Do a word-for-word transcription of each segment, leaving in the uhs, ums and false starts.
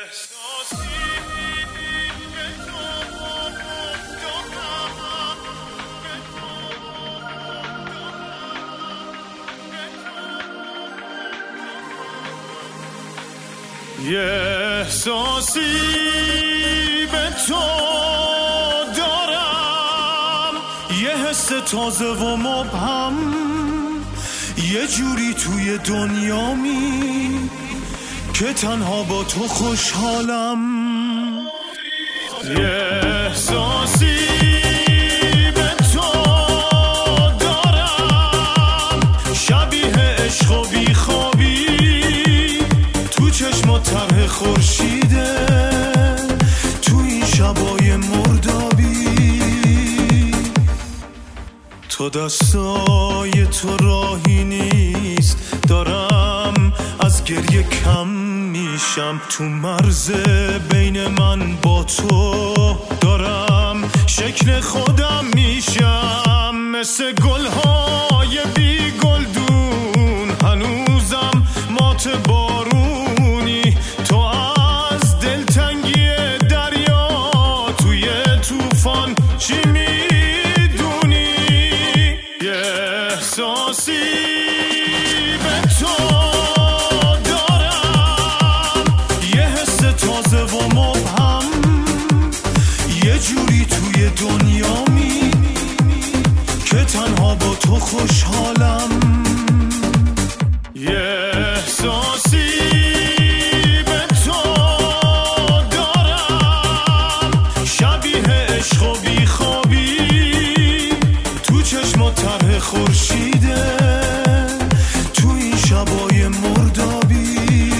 یه احساسی به تو دارم، یه حس تازه و مبهم، یه جوری توی دنیامی که تنها با تو خوشحالم. یه احساسی به تو دارم، شبیه عشق و بیخوابی، تو چشمات طرح خورشیده، تو این شبای مردابی. تو دستای تو راهی نیست، دارم از گریه کم میشم، تو مرز بین من با تو دارم شکل خودم میشم، مثل گلهای بی گلدون هنوزم مات بارونی. تو از دلتنگی دریا توی طوفان چی میدونی؟ یه احساسی به تو دارم، یه حس تازه و مبهم، یه جوری توی دنیامی که تنها با تو خوشحالم. یه احساسی به تو دارم، شبیه عشق و بیخوابی، تو چشمات طرح خورشیده، تو این شبای مردابی.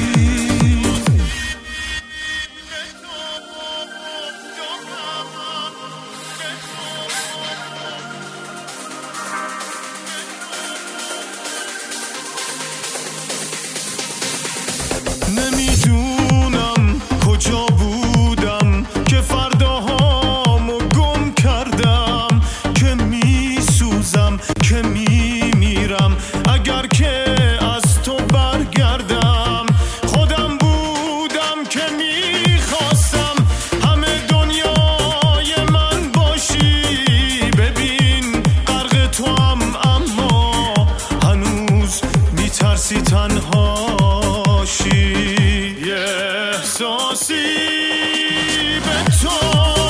نمیدونم کجا بودم که فرداهامو گم کردم، که میسوزم که میمیرم اگر که از تو برگردم. خودم بودم که میخواستم همه دنیای من باشی، ببین غرق تو هم اما هنوز میترسی تنهاشی. یه احساسی به تو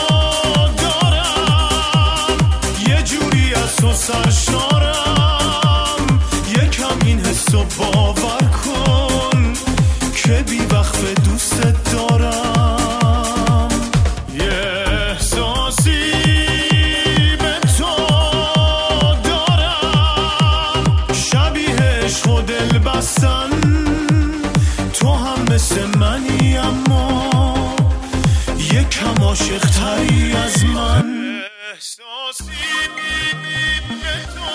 دارم، یه جوری از تو سرشارم، یکم این حسو باور کن که بی وقفه دوست دارم. یه احساسی به تو دارم، شبیه عشق و دل بستن، تو هم مثل منی اما یکم عاشق تری از من. احساسی به تو